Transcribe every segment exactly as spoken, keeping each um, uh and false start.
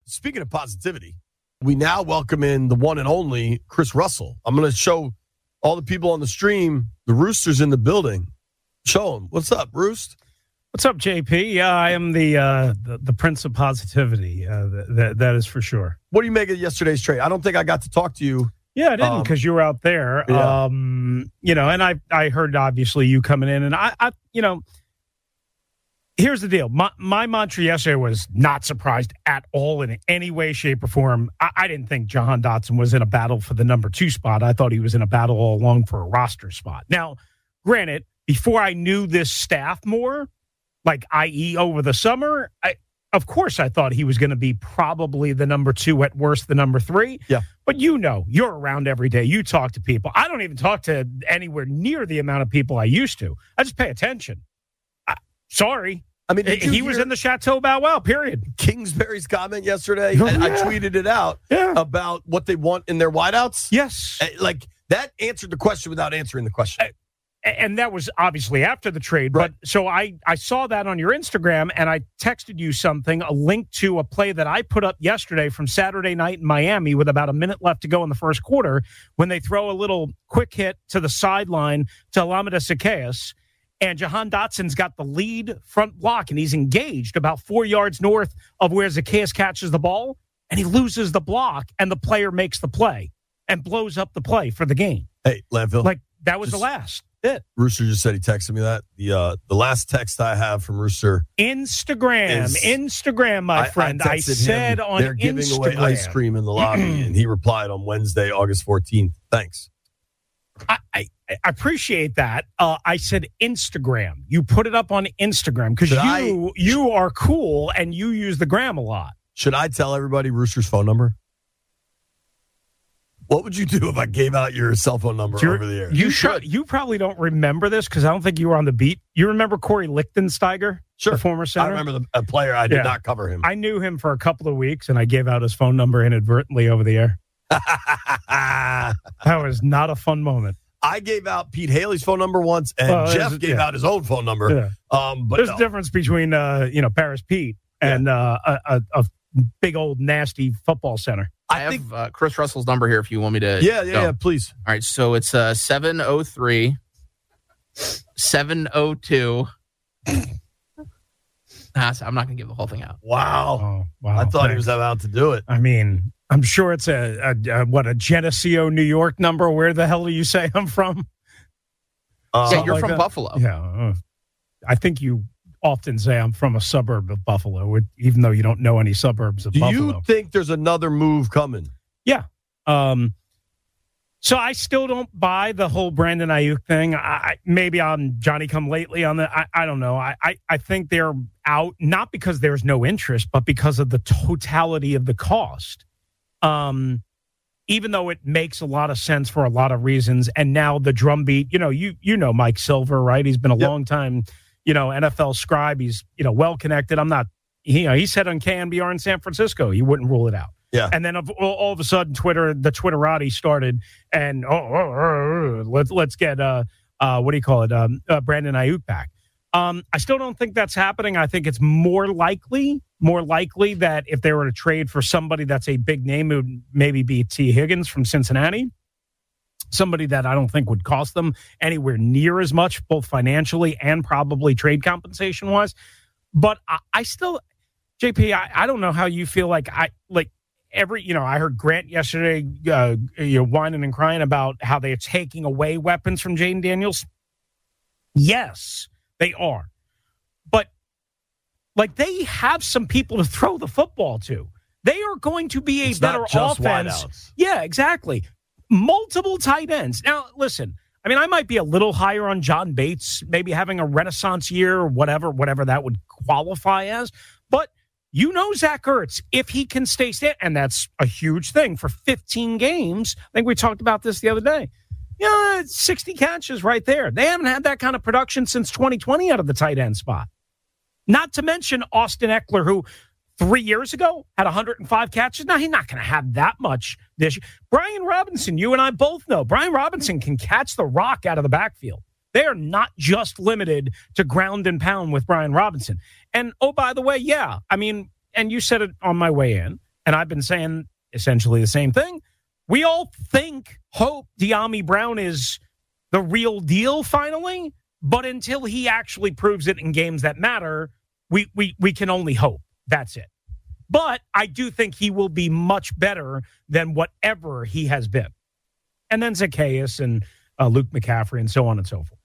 speaking of positivity, we now welcome in the one and only Chris Russell. I'm going to show all the people on the stream, the Roosters in the building. Show them. What's up, Roost? What's up, J P? Yeah, I am the uh, the, the prince of positivity. Uh, that that is for sure. What do you make of yesterday's trade? I don't think I got to talk to you. Yeah, I didn't because um, you were out there. Yeah. Um, you know, and I I heard obviously you coming in, and I, I you know, here's the deal. My my mantra yesterday was not surprised at all in any way, shape, or form. I, I didn't think Jahan Dotson was in a battle for the number two spot. I thought he was in a battle all along for a roster spot. Now, granted, before I knew this staff more, like that is over the summer, I, of course I thought he was going to be probably the number two, at worst the number three. Yeah. But you know, you're around every day. You talk to people. I don't even talk to anywhere near the amount of people I used to. I just pay attention. I, sorry. I mean, he was in the Chateau Bow Wow, period. Kingsbury's comment yesterday, Oh, and yeah. I tweeted it out Yeah. about what they want in their wideouts. Yes. Uh, Like, that answered the question without answering the question. And that was obviously after the trade. Right. But so I, I saw that on your Instagram, and I texted you something, a link to a play that I put up yesterday from Saturday night in Miami with about a minute left to go in the first quarter when they throw a little quick hit to the sideline to Alameda Zacchaeus, and Jahan Dotson's got the lead front block, and he's engaged about four yards north of where Zacchaeus catches the ball, and he loses the block, and the player makes the play and blows up the play for the game. Hey, Landfill. Like, that was Just- the last. It. Rooster just said he texted me that. The uh, the last text I have from Rooster. Instagram, Is- Instagram, my I- friend. I, I, texted said him, on they're giving Instagram. away ice cream in the lobby, and he replied on Wednesday, August fourteenth. Thanks. I, I, I appreciate that. Uh, I said Instagram. You put it up on Instagram because Should you I- you are cool and you use the gram a lot. Should I tell everybody Rooster's phone number? What would you do if I gave out your cell phone number You're- over the air? You should. You probably don't remember this because I don't think you were on the beat. You remember Corey Lichtensteiger, Sure. the former I center? remember the a player. I did Yeah. not cover him. I knew him for a couple of weeks, and I gave out his phone number inadvertently over the air. I That was not a fun moment. gave out Pete Haley's phone number once, and Well, Jeff it's- gave yeah. out his own phone number. Yeah. Um, but There's no. a difference between uh, you know, Paris Pete and uh, a, a, a big old nasty football center. I, I have think. uh, Chris Russell's number here if you want me to. Yeah, yeah, go. yeah. Please. All right, so it's uh, seven oh three, seven oh two. Ah, so I'm not going to give the whole thing out. Wow. Oh, wow. I thought he Thanks. was about to do it. I mean, I'm sure it's a, a, a what a Geneseo, New York number. Where the hell do you say I'm from? Uh, yeah, you're like from that. Buffalo. Yeah, uh, I think you often say I'm from a suburb of Buffalo, even though you don't know any suburbs of do Buffalo. you think there's another move coming? Yeah. Um, so I still don't buy the whole Brandon Ayuk thing. I, I maybe I'm Johnny come lately on the. I, I don't know. I, I I think they're out not because there's no interest, but because of the totality of the cost. Um, even though it makes a lot of sense for a lot of reasons, and now the drumbeat. You know, you you know Mike Silver, right? He's been a Yep. long time, you know, N F L scribe. He's you know well connected. I'm not. He, you know, he said on K N B R in San Francisco, he wouldn't rule it out. Yeah. And then of, all, all of a sudden, Twitter, the Twitterati started, and oh, oh, oh, oh, let's let's get uh, uh, what do you call it, um, uh, Brandon Ayuk back. Um, I still don't think that's happening. I think it's more likely, more likely that if they were to trade for somebody that's a big name, it would maybe be T. Higgins from Cincinnati. Somebody that I don't think would cost them anywhere near as much, both financially and probably trade compensation wise. But I, I still, J P, I, I don't know how you feel like I like. Every, you know, I heard Grant yesterday, uh, you know, whining and crying about how they're taking away weapons from Jaden Daniels. Yes, they are. But, like, they have some people to throw the football to. They are going to be a It's better not just offense. wideouts. Yeah, exactly. Multiple tight ends. Now, listen, I mean, I might be a little higher on John Bates, maybe having a renaissance year or whatever, whatever that would qualify as. But you know Zach Ertz, if he can stay stand, and that's a huge thing for fifteen games. I think we talked about this the other day. Yeah, sixty catches right there. They haven't had that kind of production since twenty twenty out of the tight end spot. Not to mention Austin Eckler, who three years ago had one hundred five catches. Now, he's not going to have that much this year. Brian Robinson, you and I both know, Brian Robinson can catch the rock out of the backfield. They are not just limited to ground and pound with Brian Robinson. And, oh, by the way, yeah, I mean, and you said it on my way in, and I've been saying essentially the same thing. We all think, hope Dyami Brown is the real deal finally, but until he actually proves it in games that matter, we we we can only hope. That's it. But I do think he will be much better than whatever he has been. And then Zacchaeus and uh, Luke McCaffrey and so on and so forth.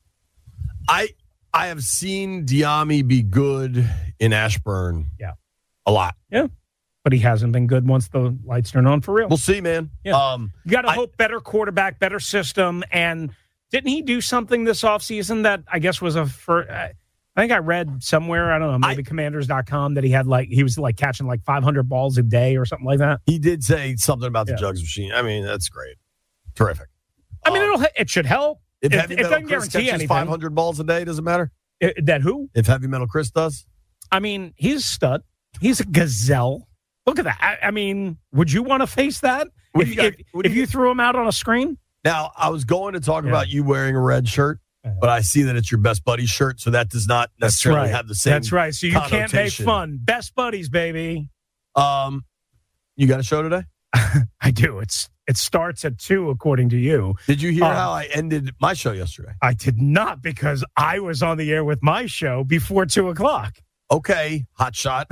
I I have seen Dyami be good in Ashburn. Yeah. A lot. Yeah. But he hasn't been good once the lights turn on for real. We'll see, man. Yeah. Um, you got to I, hope better quarterback, better system. And didn't he do something this offseason that I guess was a for? Uh, I think I read somewhere, I don't know, maybe I, commanders dot com that he had like, he was like catching like five hundred balls a day or something like that. He did say something about the yeah. jugs machine. I mean, that's great. Terrific. I mean, um, it'll, it should help. If it, Heavy it Metal doesn't Chris guarantee catches anything. five hundred balls a day, does it matter? It, that who? If Heavy Metal Chris does? I mean, he's a stud. He's a gazelle. Look at that. I, I mean, would you want to face that if, you, got, if, if you, you threw him out on a screen? Now, I was going to talk yeah. about you wearing a red shirt, but I see that it's your best buddy's shirt, so that does not necessarily right. have the same That's right. So you can't make fun. Best buddies, baby. Um, you got a show today? I do. It's It starts at two, according to you. Did you hear um, how I ended my show yesterday? I did not, because I was on the air with my show before two o'clock. Okay, hot shot.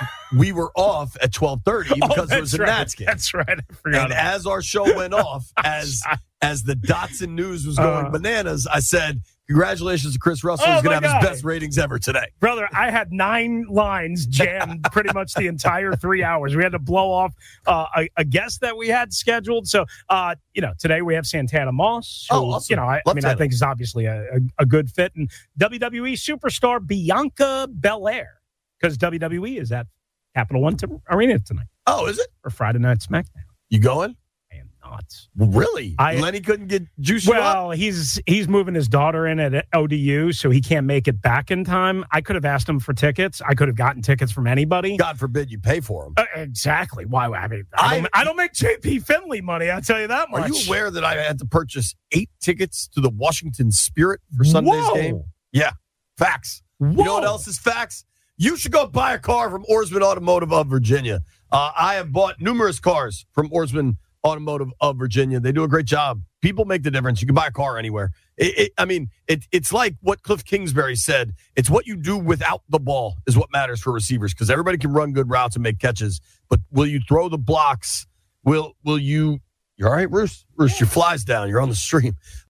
We were off at twelve thirty because oh, there was a right. Nats game. That's right. I forgot. And as our show went off, as as the Dotson news was going uh, bananas, I said, congratulations to Chris Russell. Oh He's going to have God. his best ratings ever today. Brother, I had nine lines jammed pretty much the entire three hours. We had to blow off uh, a, a guest that we had scheduled. So, uh, you know, today we have Santana Moss. Who, oh, awesome. You know, I, I mean, Santa. I think is obviously a, a, a good fit. And W W E superstar Bianca Belair, because W W E is at Capital One Arena tonight. Oh, is it? For Friday Night SmackDown. You going? I am not. Really? I, Lenny couldn't get juicy Well, up? he's he's moving his daughter in at O D U, so he can't make it back in time. I could have asked him for tickets. I could have gotten tickets from anybody. God forbid you pay for them. Uh, exactly. Why? I mean, I don't, I, I don't make J P Finley money. I'll tell you that much. Are you aware that I had to purchase eight tickets to the Washington Spirit for Sunday's Whoa. game? Yeah. Facts. Whoa. You know what else is facts? You should go buy a car from Oarsman Automotive of Virginia. Uh, I have bought numerous cars from Oarsman Automotive of Virginia. They do a great job. People make the difference. You can buy a car anywhere. It, it, I mean, it, it's like what Cliff Kingsbury said. It's what you do without the ball is what matters for receivers, because everybody can run good routes and make catches. But will you throw the blocks? Will will you? You all right, Bruce? Bruce, your fly's down. You're on the stream.